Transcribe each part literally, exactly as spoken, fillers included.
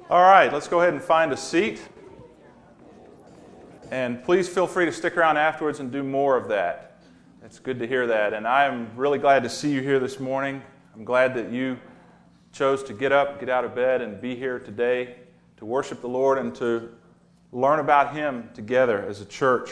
All right, let's go ahead and find a seat. And please feel free to stick around afterwards and do more of that. It's good to hear that. And I am really glad to see you here this morning. I'm glad that you chose to get up, get out of bed, and be here today to worship the Lord and to learn about Him together as a church.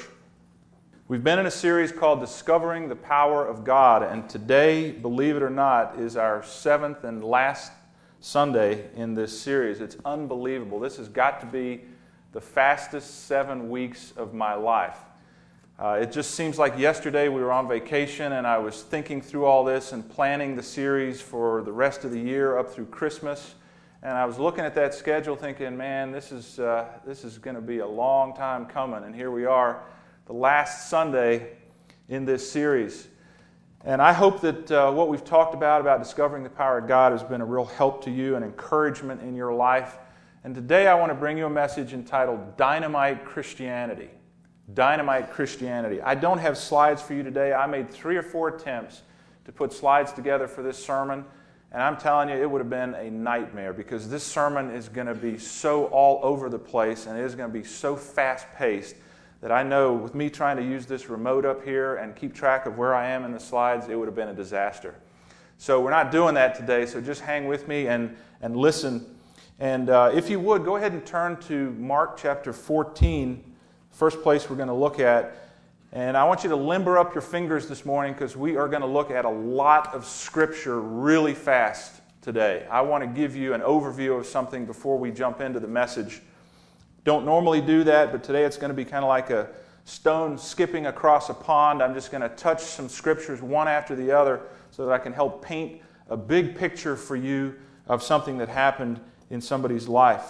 We've been in a series called Discovering the Power of God, and today, believe it or not, is our seventh and last Sunday in this series. It's unbelievable. This has got to be the fastest seven weeks of my life. Uh, it just seems like yesterday we were on vacation and I was thinking through all this and planning the series for the rest of the year up through Christmas. And I was looking at that schedule thinking, man, this is uh, this is going to be a long time coming. And here we are, the last Sunday in this series. And I hope that uh, what we've talked about, about discovering the power of God, has been a real help to you and encouragement in your life. And today I want to bring you a message entitled Dynamite Christianity. Dynamite Christianity. I don't have slides for you today. I made three or four attempts to put slides together for this sermon. And I'm telling you, it would have been a nightmare because this sermon is going to be so all over the place and it is going to be so fast-paced that I know with me trying to use this remote up here and keep track of where I am in the slides, it would have been a disaster. So we're not doing that today, so just hang with me and, and listen. And uh, if you would, go ahead and turn to Mark chapter fourteen, first place we're going to look at. And I want you to limber up your fingers this morning because we are going to look at a lot of Scripture really fast today. I want to give you an overview of something before we jump into the message. Don't normally do that, but today it's going to be kind of like a stone skipping across a pond. I'm just going to touch some scriptures one after the other so that I can help paint a big picture for you of something that happened in somebody's life.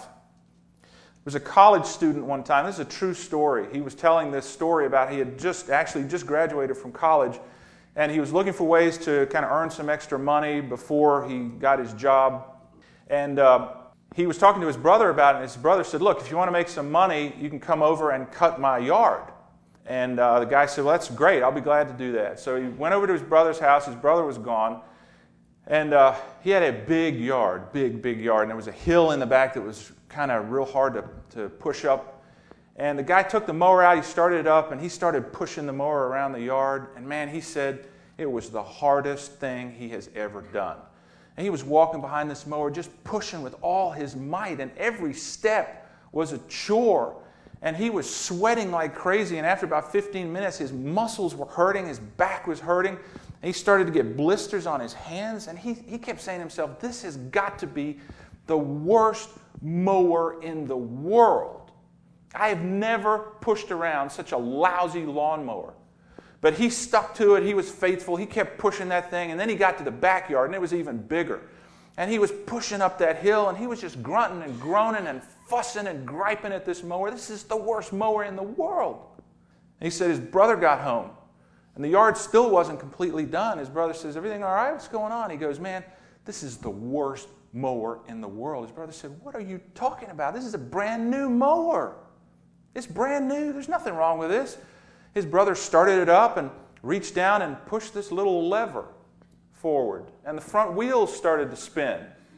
There was a college student one time. This is a true story. He was telling this story about he had just actually just graduated from college, and he was looking for ways to kind of earn some extra money before he got his job. And uh, he was talking to his brother about it, and his brother said, look, if you want to make some money, you can come over and cut my yard. And uh, the guy said, well, that's great. I'll be glad to do that. So he went over to his brother's house. His brother was gone. And uh, he had a big yard, big, big yard. And there was a hill in the back that was kind of real hard to, to push up. And the guy took the mower out. He started it up, and he started pushing the mower around the yard. And, man, he said it was the hardest thing he has ever done. And he was walking behind this mower just pushing with all his might, and every step was a chore. And he was sweating like crazy, and after about fifteen minutes, his muscles were hurting, his back was hurting, and he started to get blisters on his hands, and he, he kept saying to himself, this has got to be the worst mower in the world. I have never pushed around such a lousy lawnmower. But he stuck to it. He was faithful. He kept pushing that thing. And then he got to the backyard, and it was even bigger. And he was pushing up that hill, and he was just grunting and groaning and fussing and griping at this mower. This is the worst mower in the world. And he said his brother got home, and the yard still wasn't completely done. His brother says, everything all right? What's going on? He goes, man, this is the worst mower in the world. His brother said, what are you talking about? This is a brand new mower. It's brand new. There's nothing wrong with this. His brother started it up and reached down and pushed this little lever forward. And the front wheels started to spin.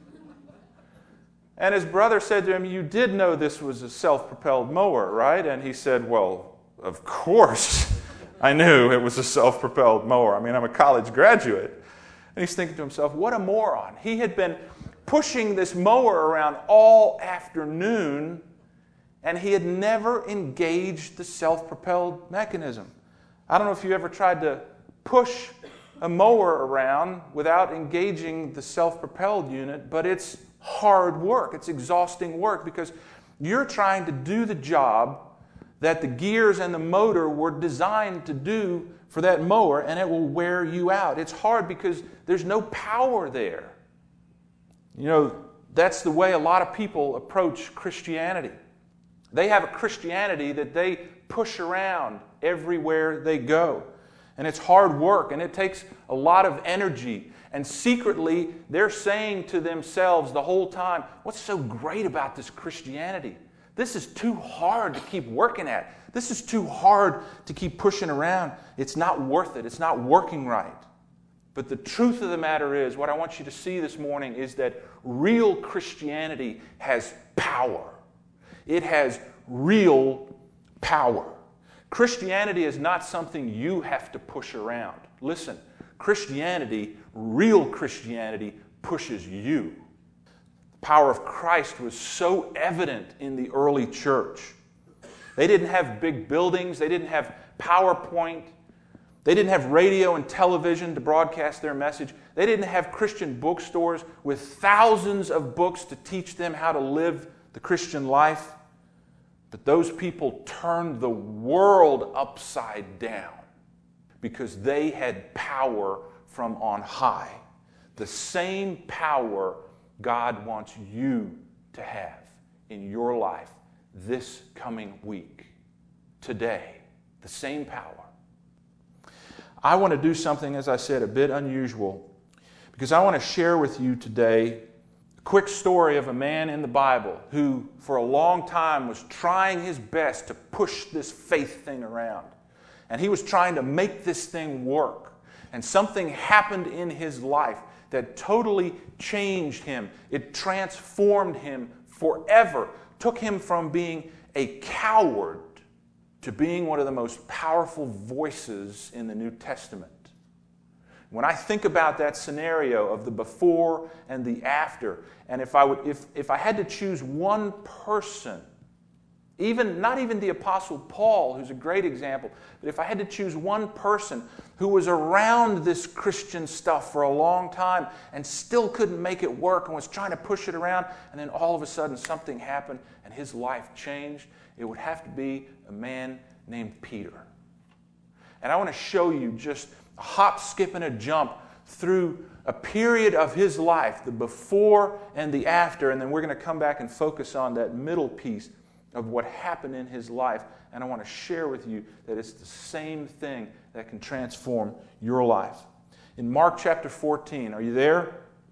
And his brother said to him, you did know this was a self-propelled mower, right? And he said, well, of course I knew it was a self-propelled mower. I mean, I'm a college graduate. And he's thinking to himself, what a moron. He had been pushing this mower around all afternoon, and he had never engaged the self-propelled mechanism. I don't know if you ever tried to push a mower around without engaging the self-propelled unit, but it's hard work. It's exhausting work because you're trying to do the job that the gears and the motor were designed to do for that mower, and it will wear you out. It's hard because there's no power there. You know, that's the way a lot of people approach Christianity. They have a Christianity that they push around everywhere they go. And it's hard work, and it takes a lot of energy. And secretly, they're saying to themselves the whole time, what's so great about this Christianity? This is too hard to keep working at. This is too hard to keep pushing around. It's not worth it. It's not working right. But the truth of the matter is, what I want you to see this morning is that real Christianity has power. It has real power. Christianity is not something you have to push around. Listen, Christianity, real Christianity, pushes you. The power of Christ was so evident in the early church. They didn't have big buildings. They didn't have PowerPoint. They didn't have radio and television to broadcast their message. They didn't have Christian bookstores with thousands of books to teach them how to live the Christian life. But those people turned the world upside down because they had power from on high. The same power God wants you to have in your life this coming week, today. The same power. I want to do something, as I said, a bit unusual, because I want to share with you today a quick story of a man in the Bible who, for a long time, was trying his best to push this faith thing around. And he was trying to make this thing work. And something happened in his life that totally changed him. It transformed him forever. Took him from being a coward to being one of the most powerful voices in the New Testament. When I think about that scenario of the before and the after, and if I would, if, if I had to choose one person, even not even the Apostle Paul, who's a great example, but if I had to choose one person who was around this Christian stuff for a long time and still couldn't make it work and was trying to push it around, and then all of a sudden something happened and his life changed, it would have to be a man named Peter. And I want to show you just a hop, skip, and a jump through a period of his life, the before and the after, and then we're going to come back and focus on that middle piece of what happened in his life. And I want to share with you that it's the same thing that can transform your life. In Mark chapter fourteen, are you there?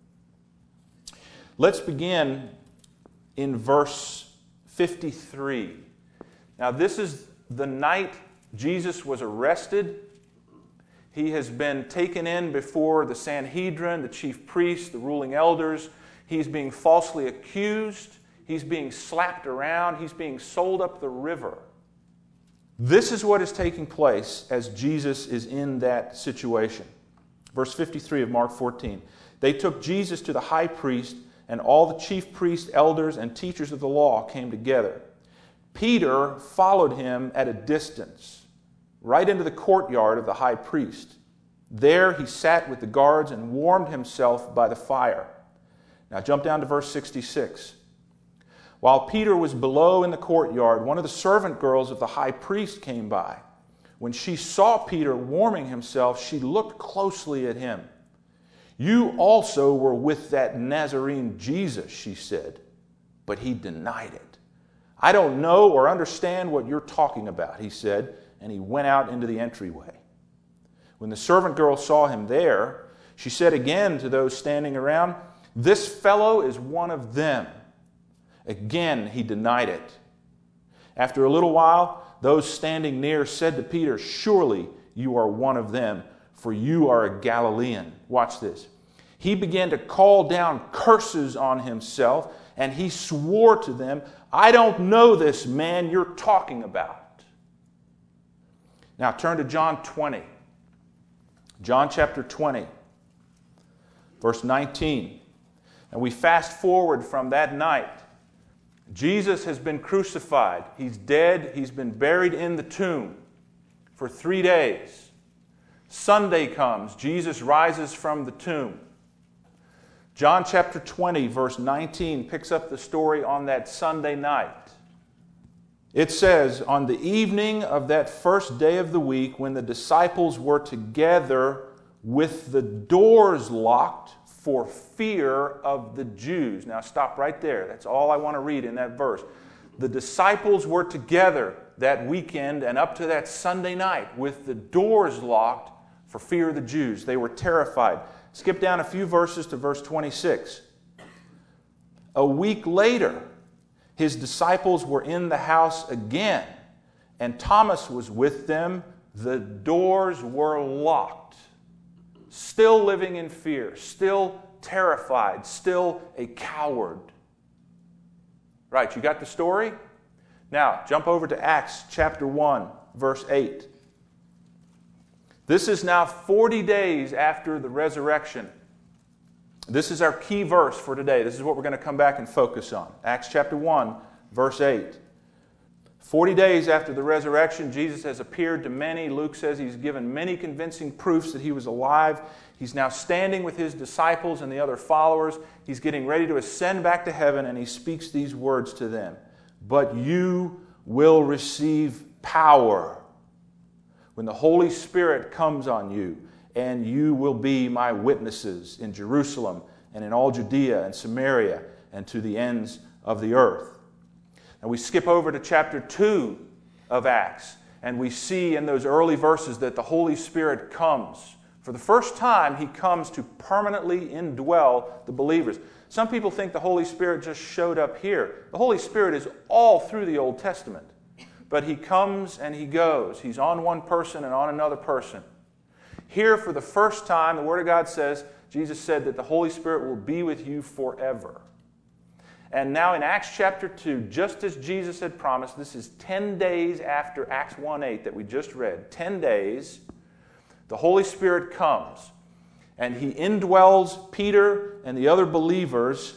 Let's begin in verse fifty-three. Now, this is the night Jesus was arrested. He has been taken in before the Sanhedrin, the chief priests, the ruling elders. He's being falsely accused. He's being slapped around. He's being sold up the river. This is what is taking place as Jesus is in that situation. Verse fifty-three of Mark fourteen. They took Jesus to the high priest, and all the chief priests, elders, and teachers of the law came together. Peter followed him at a distance, right into the courtyard of the high priest. There he sat with the guards and warmed himself by the fire. Now jump down to verse sixty-six. While Peter was below in the courtyard, one of the servant girls of the high priest came by. When she saw Peter warming himself, she looked closely at him. "You also were with that Nazarene Jesus," she said. But he denied it. "I don't know or understand what you're talking about," he said, and he went out into the entryway. When the servant girl saw him there, she said again to those standing around, "This fellow is one of them." Again, he denied it. After a little while, those standing near said to Peter, "Surely you are one of them, for you are a Galilean." Watch this. He began to call down curses on himself, and he swore to them, "I don't know this man you're talking about." Now turn to John twenty. John chapter twenty, verse nineteen. And we fast forward from that night. Jesus has been crucified. He's dead. He's been buried in the tomb for three days. Sunday comes. Jesus rises from the tomb. John chapter twenty, verse nineteen, picks up the story on that Sunday night. It says, "On the evening of that first day of the week, when the disciples were together with the doors locked for fear of the Jews." Now stop right there. That's all I want to read in that verse. The disciples were together that weekend and up to that Sunday night with the doors locked for fear of the Jews. They were terrified. Skip down a few verses to verse twenty-six. A week later, his disciples were in the house again, and Thomas was with them. The doors were locked. still living in fear, still terrified, still a coward. Right, you got the story? Now, jump over to Acts chapter one, verse eight. This is now forty days after the resurrection. This is our key verse for today. This is what we're going to come back and focus on. Acts chapter one, verse eight. Forty days after the resurrection, Jesus has appeared to many. Luke says he's given many convincing proofs that he was alive. He's now standing with his disciples and the other followers. He's getting ready to ascend back to heaven, and he speaks these words to them. But you will receive power when the Holy Spirit comes on you, and you will be my witnesses in Jerusalem and in all Judea and Samaria and to the ends of the earth. And we skip over to chapter two of Acts, and we see in those early verses that the Holy Spirit comes. For the first time, he comes to permanently indwell the believers. Some people think the Holy Spirit just showed up here. The Holy Spirit is all through the Old Testament. But he comes and he goes. He's on one person and on another person. Here, for the first time, the Word of God says, Jesus said that the Holy Spirit will be with you forever. And now in Acts chapter two, just as Jesus had promised, this is ten days after Acts one eight that we just read. Ten days, the Holy Spirit comes, and he indwells Peter and the other believers.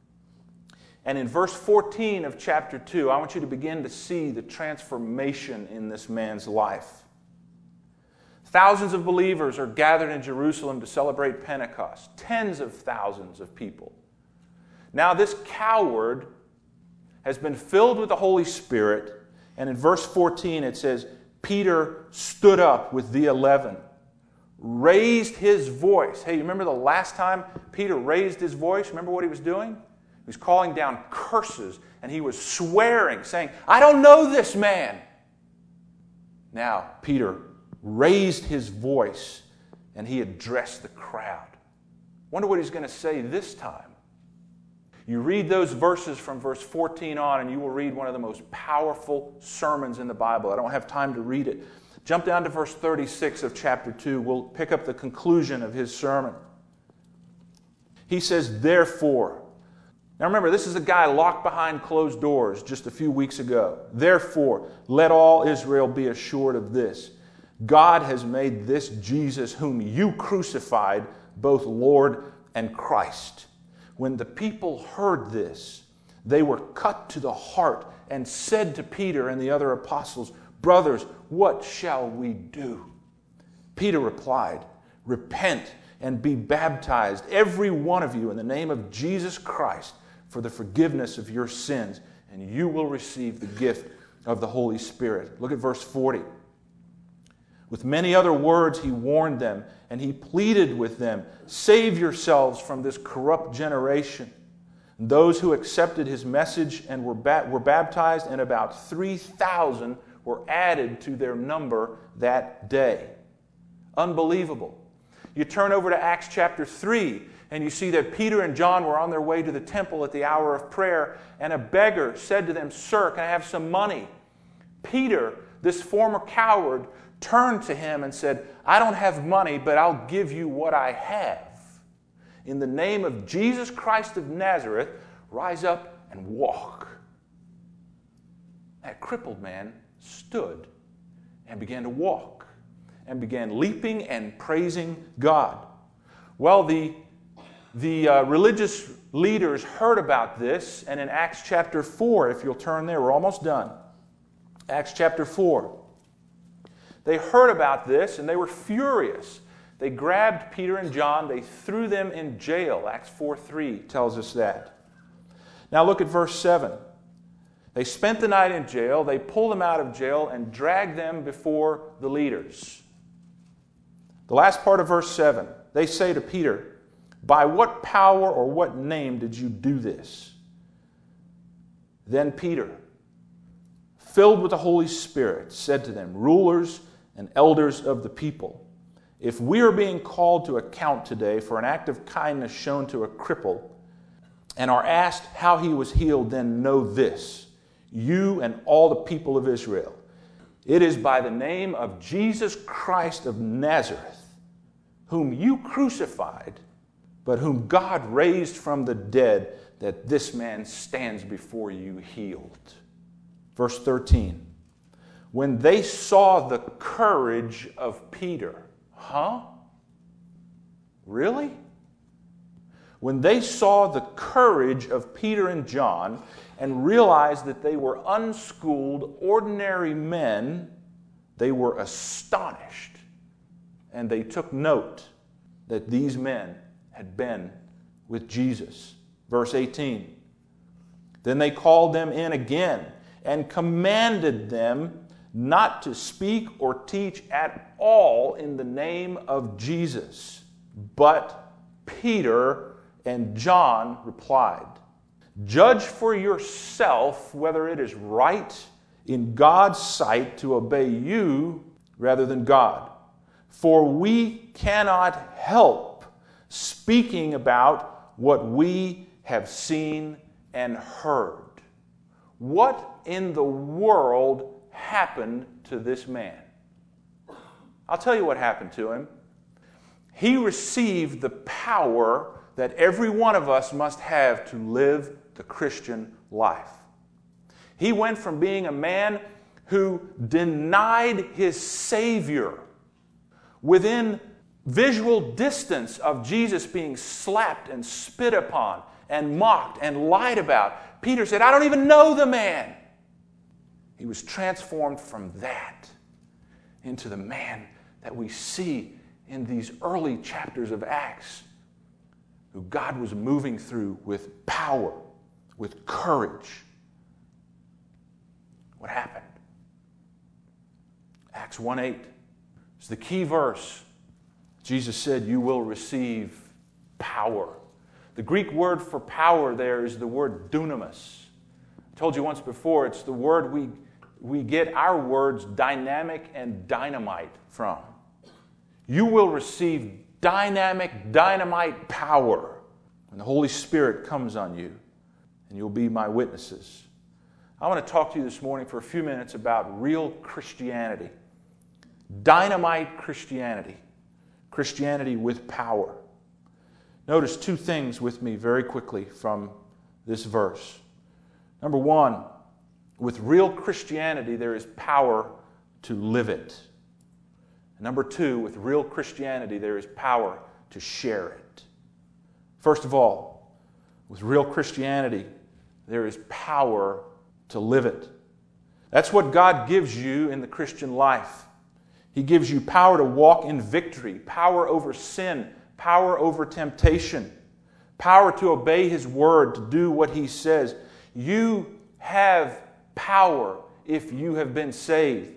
And in verse fourteen of chapter two, I want you to begin to see the transformation in this man's life. Thousands of believers are gathered in Jerusalem to celebrate Pentecost. Tens of thousands of people. Now this coward has been filled with the Holy Spirit, and in verse fourteen it says, Peter stood up with the eleven, raised his voice. Hey, you remember the last time Peter raised his voice? Remember what he was doing? He was calling down curses, and he was swearing, saying, I don't know this man. Now, Peter raised his voice, and he addressed the crowd. Wonder what he's going to say this time. You read those verses from verse fourteen on, and you will read one of the most powerful sermons in the Bible. I don't have time to read it. Jump down to verse thirty-six of chapter two. We'll pick up the conclusion of his sermon. He says, therefore. Now remember, this is a guy locked behind closed doors just a few weeks ago. Therefore, let all Israel be assured of this. God has made this Jesus whom you crucified both Lord and Christ. When the people heard this, they were cut to the heart and said to Peter and the other apostles, brothers, what shall we do? Peter replied, repent and be baptized, every one of you, in the name of Jesus Christ, for the forgiveness of your sins, and you will receive the gift of the Holy Spirit. Look at verse forty. With many other words he warned them, and he pleaded with them, save yourselves from this corrupt generation. And those who accepted his message and were, ba- were baptized, and about three thousand were added to their number that day. Unbelievable. You turn over to Acts chapter three, and you see that Peter and John were on their way to the temple at the hour of prayer, and a beggar said to them, sir, can I have some money? Peter, this former coward, turned to him and said, I don't have money, but I'll give you what I have. In the name of Jesus Christ of Nazareth, rise up and walk. That crippled man stood and began to walk and began leaping and praising God. Well, the, the uh, religious leaders heard about this, and in Acts chapter four, if you'll turn there, we're almost done. Acts chapter four. They heard about this, and they were furious. They grabbed Peter and John. They threw them in jail. Acts four three tells us that. Now look at verse seven. They spent the night in jail. They pulled them out of jail and dragged them before the leaders. The last part of verse seven. They say to Peter, by what power or what name did you do this? Then Peter, filled with the Holy Spirit, said to them, rulers and elders of the people, if we are being called to account today for an act of kindness shown to a cripple, and are asked how he was healed, then know this, you and all the people of Israel, it is by the name of Jesus Christ of Nazareth, whom you crucified, but whom God raised from the dead, that this man stands before you healed. Verse thirteen. When they saw the courage of Peter, huh? Really? When they saw the courage of Peter and John and realized that they were unschooled, ordinary men, they were astonished. And they took note that these men had been with Jesus. Verse eighteen. Then they called them in again and commanded them not to speak or teach at all in the name of Jesus. But Peter and John replied, "Judge for yourself whether it is right in God's sight to obey you rather than God. For we cannot help speaking about what we have seen and heard." What in the world happened to this man? I'll tell you what happened to him. He received the power that every one of us must have to live the Christian life. He went from being a man who denied his Savior within visual distance of Jesus being slapped and spit upon and mocked and lied about. Peter said, "I don't even know the man." He was transformed from that into the man that we see in these early chapters of Acts, who God was moving through with power, with courage. What happened? Acts one eight is the key verse. Jesus said, "You will receive power." The Greek word for power there is the word dunamis. I told you once before, it's the word we, we get our words dynamic and dynamite from. You will receive dynamic, dynamite power when the Holy Spirit comes on you, and you'll be my witnesses. I want to talk to you this morning for a few minutes about real Christianity. Dynamite Christianity. Christianity with power. Notice two things with me very quickly from this verse. Number one, with real Christianity, there is power to live it. And number two, with real Christianity, there is power to share it. First of all, with real Christianity, there is power to live it. That's what God gives you in the Christian life. He gives you power to walk in victory, power over sin, power over temptation, power to obey His word, to do what He says. You have power if you have been saved.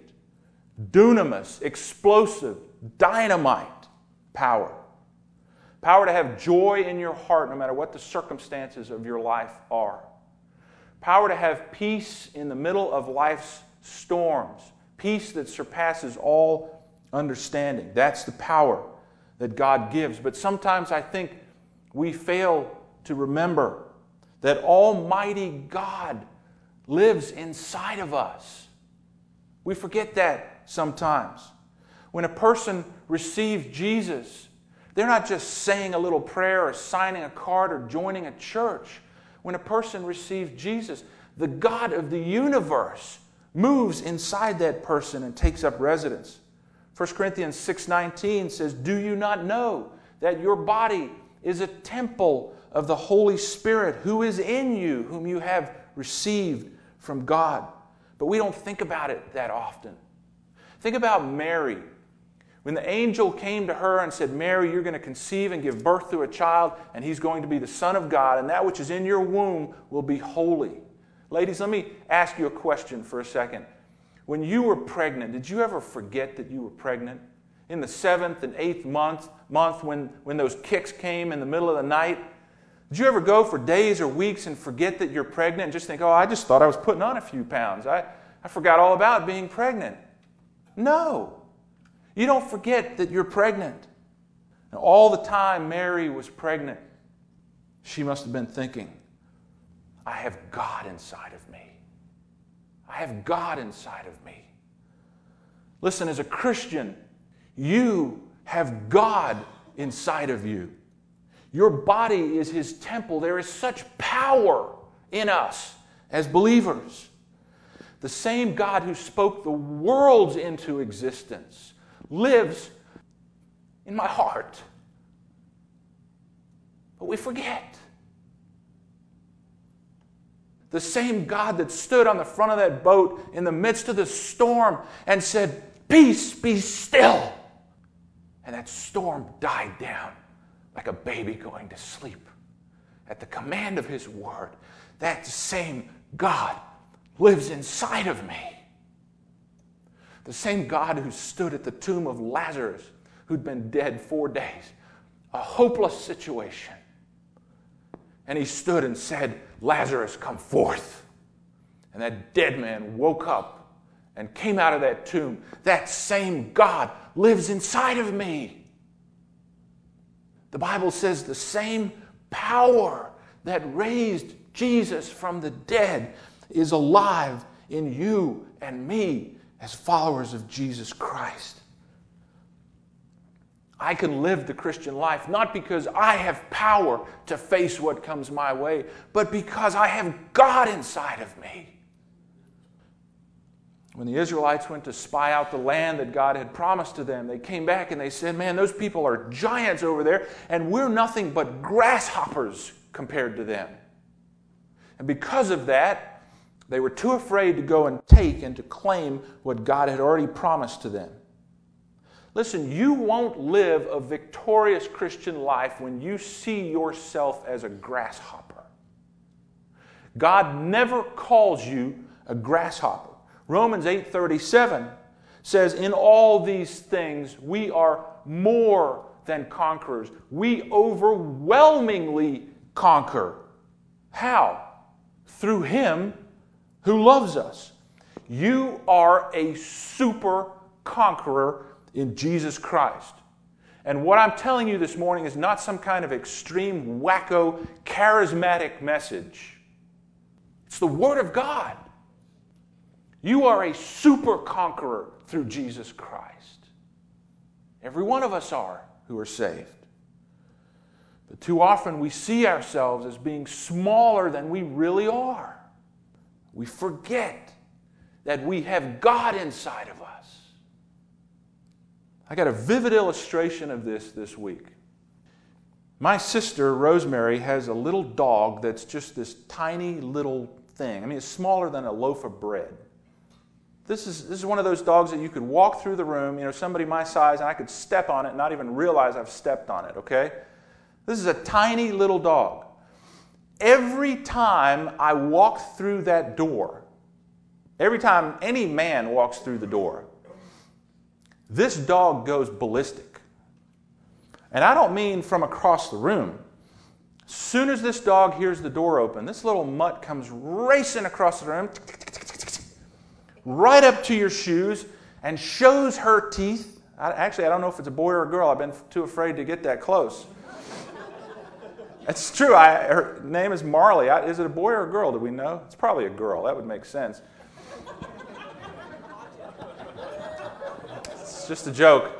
Dunamis, explosive, dynamite power. Power to have joy in your heart no matter what the circumstances of your life are. Power to have peace in the middle of life's storms. Peace that surpasses all understanding. That's the power that God gives. But sometimes I think we fail to remember that Almighty God lives inside of us. We forget that sometimes. When a person receives Jesus, they're not just saying a little prayer or signing a card or joining a church. When a person receives Jesus, the God of the universe moves inside that person and takes up residence. First Corinthians six nineteen says, "Do you not know that your body is a temple of the Holy Spirit who is in you, whom you have received from God?" But we don't think about it that often. Think about Mary. When the angel came to her and said, "Mary, you're going to conceive and give birth to a child, and he's going to be the Son of God, and that which is in your womb will be holy." Ladies, let me ask you a question for a second. When you were pregnant, did you ever forget that you were pregnant? In the seventh and eighth month, month when, when those kicks came in the middle of the night, did you ever go for days or weeks and forget that you're pregnant and just think, "Oh, I just thought I was putting on a few pounds. I, I forgot all about being pregnant." No. You don't forget that you're pregnant. Now, all the time Mary was pregnant, she must have been thinking, "I have God inside of me. I have God inside of me." Listen, as a Christian, you have God inside of you. Your body is His temple. There is such power in us as believers. The same God who spoke the worlds into existence lives in my heart. But we forget. The same God that stood on the front of that boat in the midst of the storm and said, "Peace, be still." And that storm died down like a baby going to sleep at the command of His word. That same God lives inside of me. The same God who stood at the tomb of Lazarus, who'd been dead four days, a hopeless situation. And He stood and said, "Lazarus, come forth." And that dead man woke up and came out of that tomb. That same God lives inside of me. The Bible says the same power that raised Jesus from the dead is alive in you and me as followers of Jesus Christ. I can live the Christian life not because I have power to face what comes my way, but because I have God inside of me. When the Israelites went to spy out the land that God had promised to them, they came back and they said, "Man, those people are giants over there, and we're nothing but grasshoppers compared to them." And because of that, they were too afraid to go and take and to claim what God had already promised to them. Listen, you won't live a victorious Christian life when you see yourself as a grasshopper. God never calls you a grasshopper. Romans eight thirty-seven says, "In all these things we are more than conquerors." We overwhelmingly conquer. How? Through Him who loves us. You are a super conqueror in Jesus Christ. And what I'm telling you this morning is not some kind of extreme, wacko, charismatic message. It's the Word of God. You are a super conqueror through Jesus Christ. Every one of us are who are saved. But too often we see ourselves as being smaller than we really are. We forget that we have God inside of us. I got a vivid illustration of this this week. My sister, Rosemary, has a little dog that's just this tiny little thing. I mean, it's smaller than a loaf of bread. This is, this is one of those dogs that you could walk through the room, you know, somebody my size, and I could step on it and not even realize I've stepped on it, okay? This is a tiny little dog. Every time I walk through that door, every time any man walks through the door, this dog goes ballistic. And I don't mean from across the room. As soon as this dog hears the door open, this little mutt comes racing across the room, right up to your shoes, and shows her teeth. I, actually, I don't know if it's a boy or a girl. I've been too afraid to get that close. It's true. I, her name is Marley. I, is it a boy or a girl? Do we know? It's probably a girl. That would make sense. It's just a joke.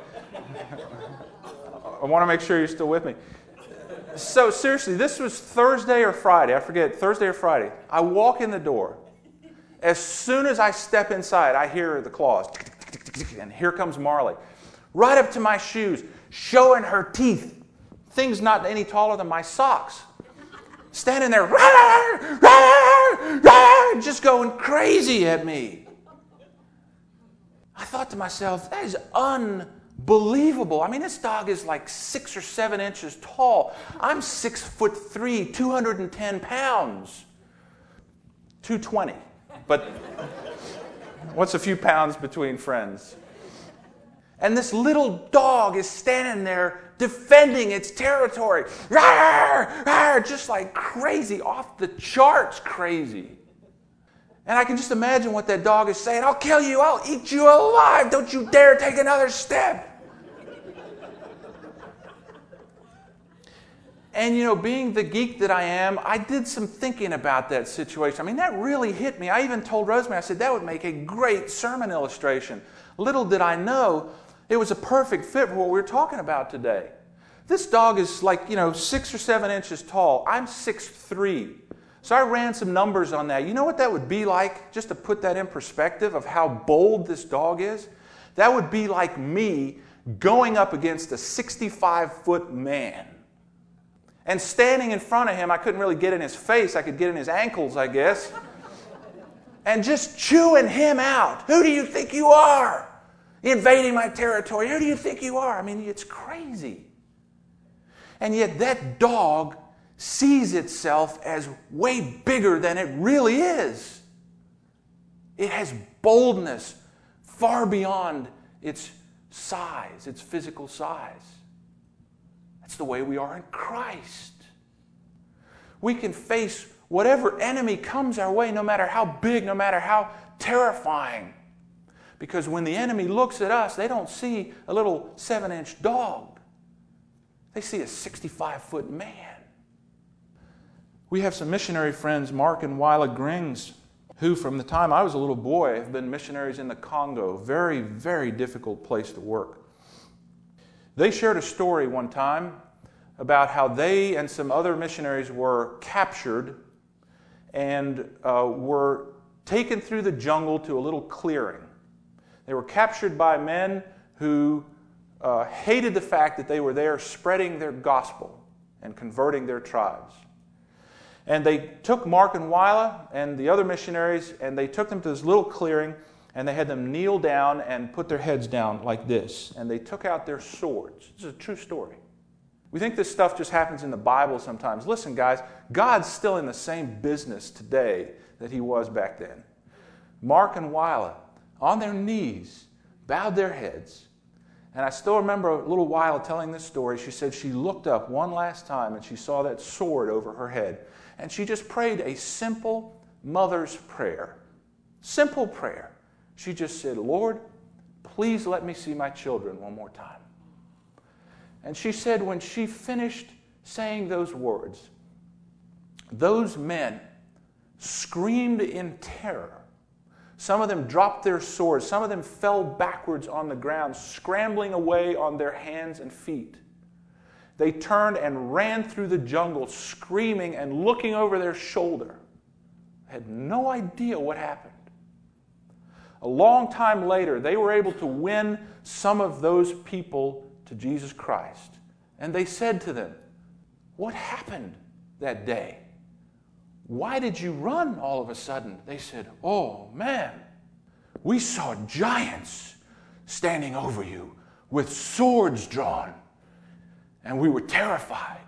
I want to make sure you're still with me. So seriously, this was Thursday or Friday. I forget, Thursday or Friday. I walk in the door. As soon as I step inside, I hear the claws. And here comes Marley. Right up to my shoes, showing her teeth. Things not any taller than my socks. Standing there, rawr, rawr, rawr, just going crazy at me. I thought to myself, that is unbelievable. I mean, this dog is like six or seven inches tall. I'm six foot three, two hundred ten pounds. two twenty. But what's a few pounds between friends? And this little dog is standing there defending its territory. Rawr, rawr, just like crazy, off the charts crazy. And I can just imagine what that dog is saying. "I'll kill you. I'll eat you alive. Don't you dare take another step." And, you know, being the geek that I am, I did some thinking about that situation. I mean, that really hit me. I even told Rosemary, I said, that would make a great sermon illustration. Little did I know, it was a perfect fit for what we were talking about today. This dog is like, you know, six or seven inches tall. I'm six three. So I ran some numbers on that. You know what that would be like, just to put that in perspective of how bold this dog is? That would be like me going up against a sixty-five foot man. And standing in front of him, I couldn't really get in his face. I could get in his ankles, I guess. And just chewing him out. Who do you think you are? Invading my territory. Who do you think you are? I mean, it's crazy. And yet that dog sees itself as way bigger than it really is. It has boldness far beyond its size, its physical size. That's the way we are in Christ. We can face whatever enemy comes our way, no matter how big, no matter how terrifying. Because when the enemy looks at us, they don't see a little seven-inch dog. They see a sixty-five foot man. We have some missionary friends, Mark and Wyla Grings, who from the time I was a little boy have been missionaries in the Congo. Very, very difficult place to work. They shared a story one time about how they and some other missionaries were captured and uh, were taken through the jungle to a little clearing. They were captured by men who uh, hated the fact that they were there spreading their gospel and converting their tribes. And they took Mark and Wyla and the other missionaries, and they took them to this little clearing, and they had them kneel down and put their heads down like this. And they took out their swords. This is a true story. We think this stuff just happens in the Bible sometimes. Listen, guys, God's still in the same business today that He was back then. Mark and Wyla, on their knees, bowed their heads. And I still remember a little Wyla telling this story. She said she looked up one last time and she saw that sword over her head. And she just prayed a simple mother's prayer. Simple prayer. She just said, Lord, please let me see my children one more time. And she said when she finished saying those words, those men screamed in terror. Some of them dropped their swords. Some of them fell backwards on the ground, scrambling away on their hands and feet. They turned and ran through the jungle, screaming and looking over their shoulder. They had no idea what happened. A long time later, they were able to win some of those people to Jesus Christ. And they said to them, what happened that day? Why did you run all of a sudden? They said, oh man, we saw giants standing over you with swords drawn. And we were terrified.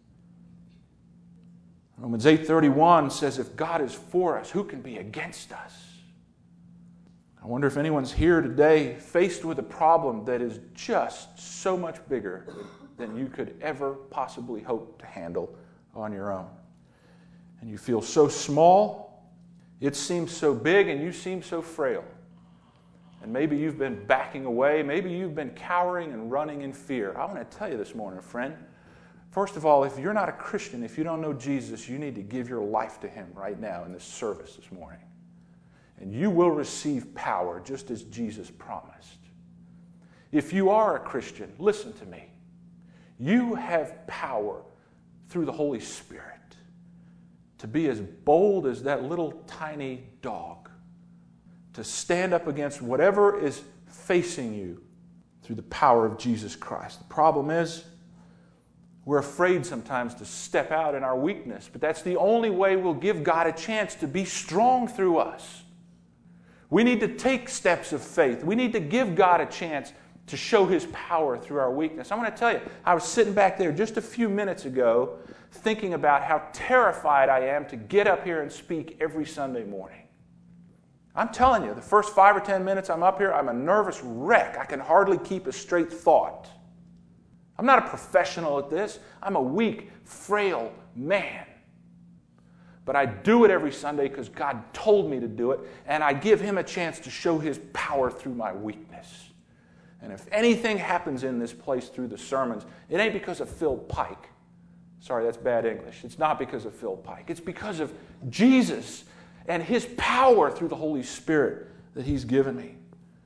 Romans eight thirty-one says, if God is for us, who can be against us? I wonder if anyone's here today faced with a problem that is just so much bigger than you could ever possibly hope to handle on your own. And you feel so small, it seems so big, and you seem so frail. And maybe you've been backing away. Maybe you've been cowering and running in fear. I want to tell you this morning, friend. First of all, if you're not a Christian, if you don't know Jesus, you need to give your life to Him right now in this service this morning. And you will receive power just as Jesus promised. If you are a Christian, listen to me. You have power through the Holy Spirit to be as bold as that little tiny dog, to stand up against whatever is facing you through the power of Jesus Christ. The problem is, we're afraid sometimes to step out in our weakness, but that's the only way we'll give God a chance to be strong through us. We need to take steps of faith. We need to give God a chance to show His power through our weakness. I want to tell you, I was sitting back there just a few minutes ago thinking about how terrified I am to get up here and speak every Sunday morning. I'm telling you, the first five or ten minutes I'm up here, I'm a nervous wreck. I can hardly keep a straight thought. I'm not a professional at this. I'm a weak, frail man. But I do it every Sunday because God told me to do it, and I give Him a chance to show His power through my weakness. And if anything happens in this place through the sermons, it ain't because of Phil Pike. Sorry, that's bad English. It's not because of Phil Pike. It's because of Jesus and His power through the Holy Spirit that He's given me.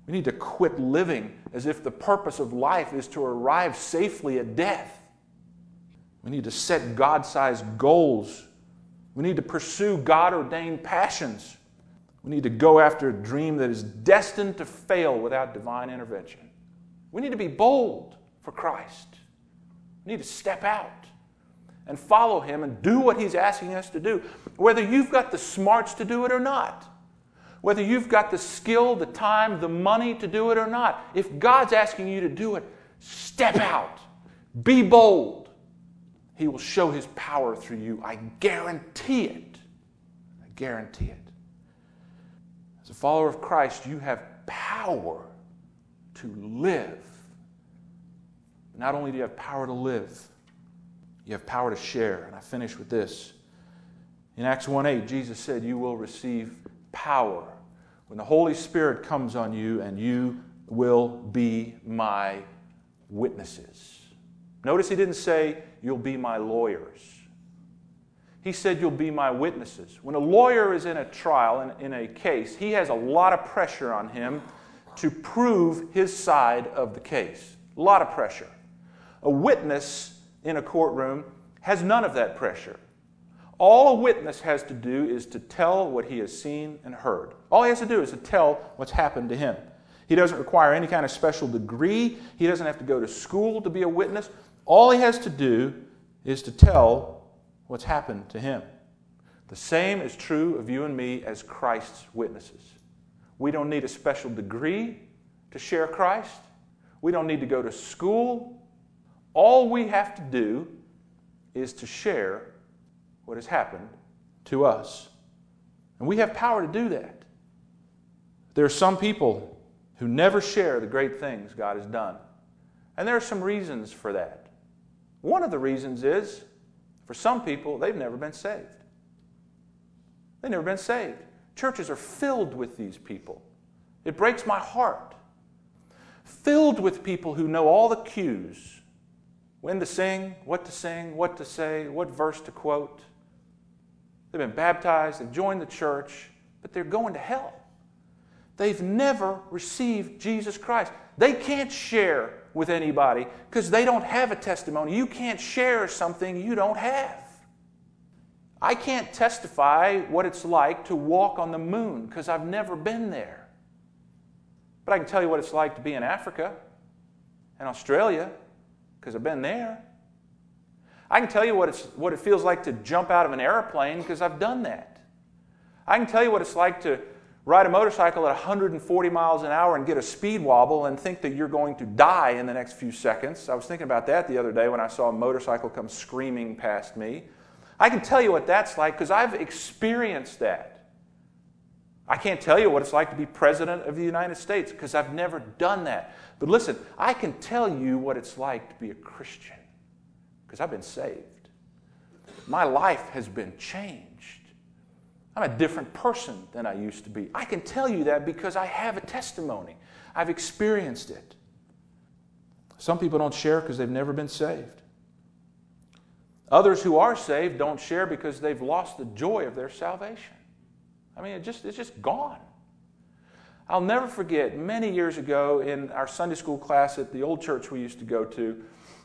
We need to quit living as if the purpose of life is to arrive safely at death. We need to set God-sized goals. We need to pursue God-ordained passions. We need to go after a dream that is destined to fail without divine intervention. We need to be bold for Christ. We need to step out and follow Him and do what He's asking us to do, whether you've got the smarts to do it or not, whether you've got the skill, the time, the money to do it or not. If God's asking you to do it, step out. Be bold. He will show His power through you. I guarantee it. I guarantee it. As a follower of Christ, you have power to live. Not only do you have power to live, you have power to share. And I finish with this. In Acts one eight, Jesus said, you will receive power when the Holy Spirit comes on you, and you will be my witnesses. Notice He didn't say, you'll be my lawyers. He said, you'll be my witnesses. When a lawyer is in a trial, in, in a case, he has a lot of pressure on him to prove his side of the case. A lot of pressure. A witness in a courtroom has none of that pressure. All a witness has to do is to tell what he has seen and heard. All he has to do is to tell what's happened to him. He doesn't require any kind of special degree. He doesn't have to go to school to be a witness. All he has to do is to tell what's happened to him. The same is true of you and me as Christ's witnesses. We don't need a special degree to share Christ. We don't need to go to school. All we have to do is to share what has happened to us. And we have power to do that. There are some people who never share the great things God has done. And there are some reasons for that. One of the reasons is, for some people, they've never been saved. They've never been saved. Churches are filled with these people. It breaks my heart. Filled with people who know all the cues. When to sing, what to sing, what to say, what verse to quote. They've been baptized, they've joined the church, but they're going to hell. They've never received Jesus Christ. They can't share with anybody because they don't have a testimony. You can't share something you don't have. I can't testify what it's like to walk on the moon because I've never been there. But I can tell you what it's like to be in Africa and Australia because I've been there. I can tell you what, it's, what it feels like to jump out of an airplane because I've done that. I can tell you what it's like to ride a motorcycle at one hundred forty miles an hour and get a speed wobble and think that you're going to die in the next few seconds. I was thinking about that the other day when I saw a motorcycle come screaming past me. I can tell you what that's like because I've experienced that. I can't tell you what it's like to be president of the United States because I've never done that. But listen, I can tell you what it's like to be a Christian because I've been saved. My life has been changed. I'm a different person than I used to be. I can tell you that because I have a testimony. I've experienced it. Some people don't share because they've never been saved. Others who are saved don't share because they've lost the joy of their salvation. I mean, it just, it's just gone. I'll never forget, many years ago in our Sunday school class at the old church we used to go to,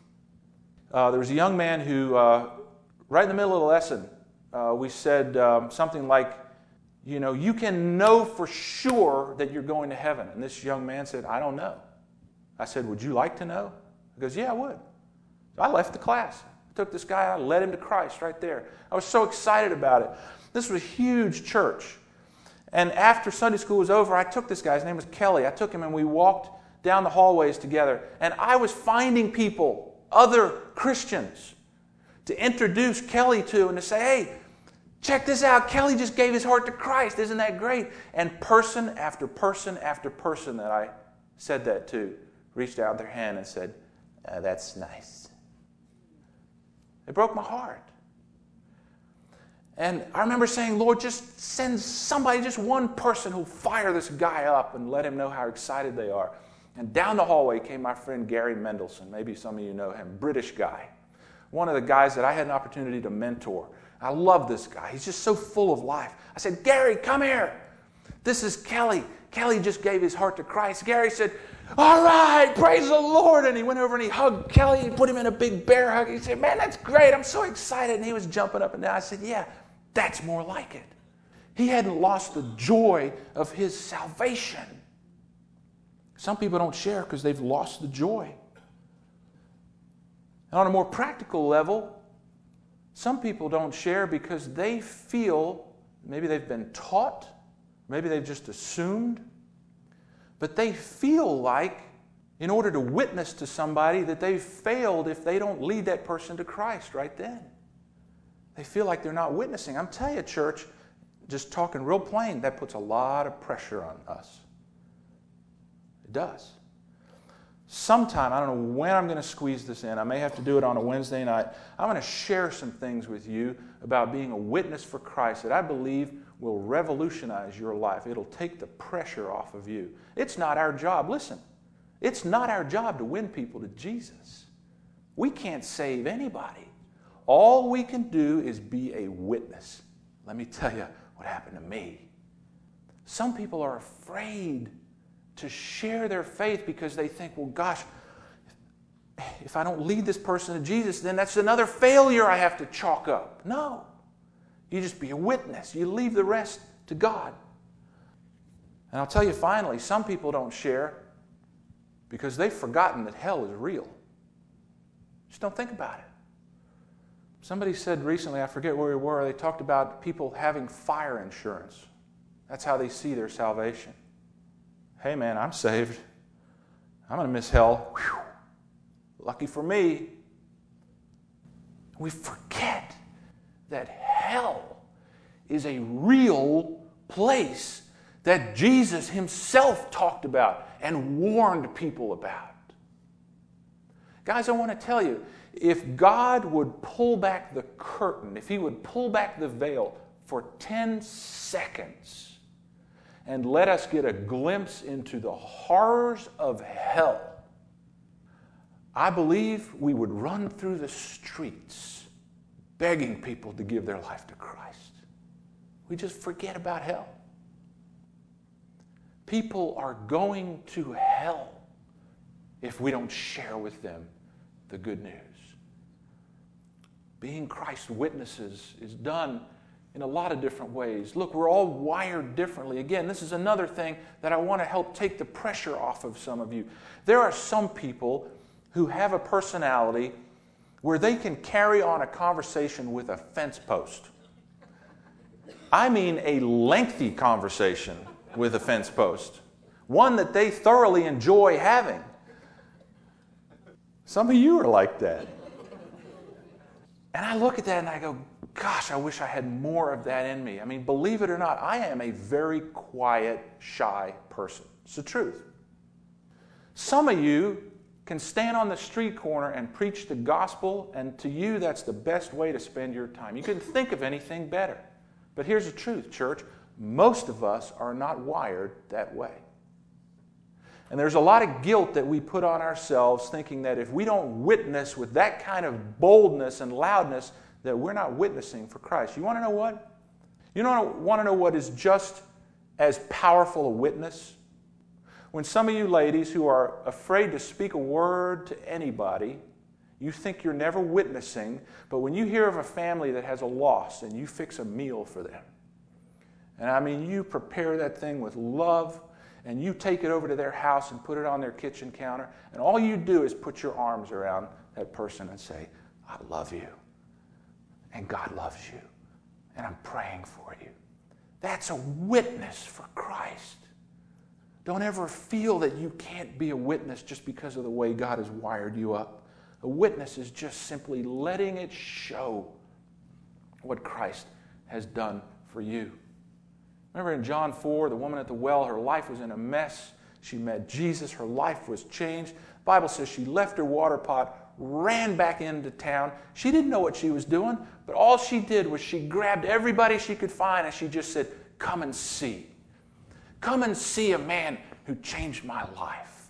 uh, there was a young man who, uh, right in the middle of the lesson, Uh, we said um, something like, you know, you can know for sure that you're going to heaven. And this young man said, I don't know. I said, would you like to know? He goes, yeah, I would. So I left the class. I took this guy out, led him to Christ right there. I was so excited about it. This was a huge church. And after Sunday school was over, I took this guy. His name was Kelly. I took him and we walked down the hallways together. And I was finding people, other Christians, to introduce Kelly to and to say, hey, check this out. Kelly just gave his heart to Christ. Isn't that great? And person after person after person that I said that to reached out their hand and said, uh, that's nice. It broke my heart. And I remember saying, Lord, just send somebody, just one person who'll fire this guy up and let him know how excited they are. And down the hallway came my friend Gary Mendelson. Maybe some of you know him, British guy. One of the guys that I had an opportunity to mentor. I love this guy. He's just so full of life. I said, Gary, come here. This is Kelly. Kelly just gave his heart to Christ. Gary said, all right, praise the Lord. And he went over and he hugged Kelly and put him in a big bear hug. He said, man, that's great. I'm so excited. And he was jumping up and down. I said, yeah, that's more like it. He hadn't lost the joy of his salvation. Some people don't share because they've lost the joy. And on a more practical level, some people don't share because they feel, maybe they've been taught, maybe they've just assumed, but they feel like in order to witness to somebody that they've failed if they don't lead that person to Christ right then. They feel like they're not witnessing. I'm telling you, church, just talking real plain, that puts a lot of pressure on us. It does. Sometime, I don't know when I'm going to squeeze this in. I may have to do it on a Wednesday night. I'm going to share some things with you about being a witness for Christ that I believe will revolutionize your life. It'll take the pressure off of you. It's not our job. Listen, it's not our job to win people to Jesus. We can't save anybody. All we can do is be a witness. Let me tell you what happened to me. Some people are afraid to share their faith because they think, well, gosh, if I don't lead this person to Jesus, then that's another failure I have to chalk up. No. You just be a witness. You leave the rest to God. And I'll tell you finally, some people don't share because they've forgotten that hell is real. Just don't think about it. Somebody said recently, I forget where we were, they talked about people having fire insurance. That's how they see their salvation. Hey man, I'm saved. I'm going to miss hell. Whew. Lucky for me. We forget that hell is a real place that Jesus himself talked about and warned people about. Guys, I want to tell you, if God would pull back the curtain, if he would pull back the veil for ten seconds and let us get a glimpse into the horrors of hell, I believe we would run through the streets begging people to give their life to Christ. We just forget about hell. People are going to hell if we don't share with them the good news. Being Christ's witnesses is done in a lot of different ways. Look, we're all wired differently. Again, this is another thing that I want to help take the pressure off of some of you. There are some people who have a personality where they can carry on a conversation with a fence post. I mean a lengthy conversation with a fence post. One that they thoroughly enjoy having. Some of you are like that. And I look at that and I go, gosh, I wish I had more of that in me. I mean, believe it or not, I am a very quiet, shy person. It's the truth. Some of you can stand on the street corner and preach the gospel, and to you, that's the best way to spend your time. You couldn't think of anything better. But here's the truth, church. Most of us are not wired that way. And there's a lot of guilt that we put on ourselves thinking that if we don't witness with that kind of boldness and loudness, that we're not witnessing for Christ. You want to know what? You don't want to know what is just as powerful a witness? When some of you ladies who are afraid to speak a word to anybody, you think you're never witnessing, but when you hear of a family that has a loss and you fix a meal for them, and I mean you prepare that thing with love, and you take it over to their house and put it on their kitchen counter, and all you do is put your arms around that person and say, I love you, and God loves you, and I'm praying for you. That's a witness for Christ. Don't ever feel that you can't be a witness just because of the way God has wired you up. A witness is just simply letting it show what Christ has done for you. Remember in John four, the woman at the well, her life was in a mess. She met Jesus. Her life was changed. The Bible says she left her water pot, ran back into town. She didn't know what she was doing, but all she did was she grabbed everybody she could find and she just said, come and see. Come and see a man who changed my life.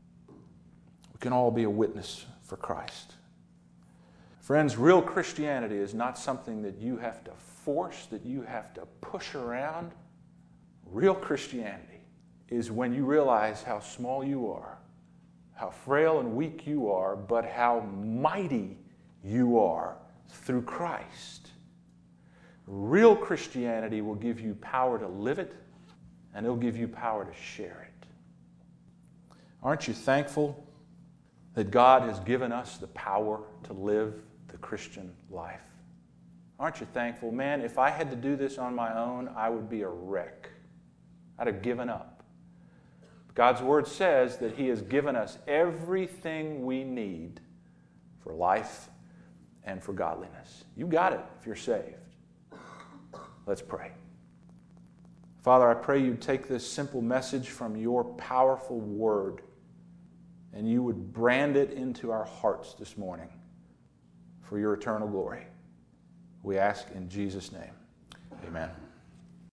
We can all be a witness for Christ. Friends, real Christianity is not something that you have to force, that you have to push around. Real Christianity is when you realize how small you are, how frail and weak you are, but how mighty you are through Christ. Real Christianity will give you power to live it, and it'll give you power to share it. Aren't you thankful that God has given us the power to live the Christian life? Aren't you thankful? Man, if I had to do this on my own, I would be a wreck. I'd have given up. God's Word says that He has given us everything we need for life and for godliness. You got it if you're saved. Let's pray. Father, I pray you'd take this simple message from your powerful Word and you would brand it into our hearts this morning for your eternal glory. We ask in Jesus' name. Amen.